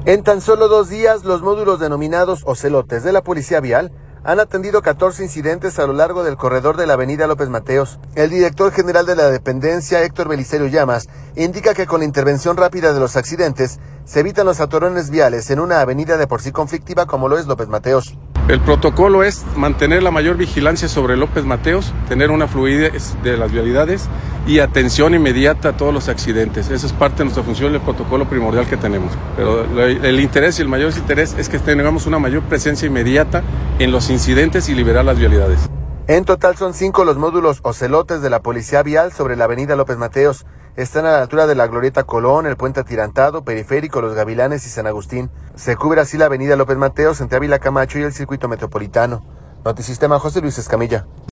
En tan solo 2 días, los módulos denominados ocelotes de la Policía Vial han atendido 14 incidentes a lo largo del corredor de la avenida López Mateos. El director general de la dependencia, Héctor Belisario Llamas, indica que con la intervención rápida de los accidentes se evitan los atorones viales en una avenida de por sí conflictiva como lo es López Mateos. El protocolo es mantener la mayor vigilancia sobre López Mateos, tener una fluidez de las vialidades y atención inmediata a todos los accidentes. Esa es parte de nuestra función, el protocolo primordial que tenemos. Pero el interés y el mayor interés es que tengamos una mayor presencia inmediata en los incidentes y liberar las vialidades. En total son 5 los módulos ocelotes de la Policía Vial sobre la avenida López Mateos. Están a la altura de la Glorieta Colón, el Puente Atirantado, Periférico, Los Gavilanes y San Agustín. Se cubre así la avenida López Mateos entre Ávila Camacho y el Circuito Metropolitano. Notisistema, José Luis Escamilla.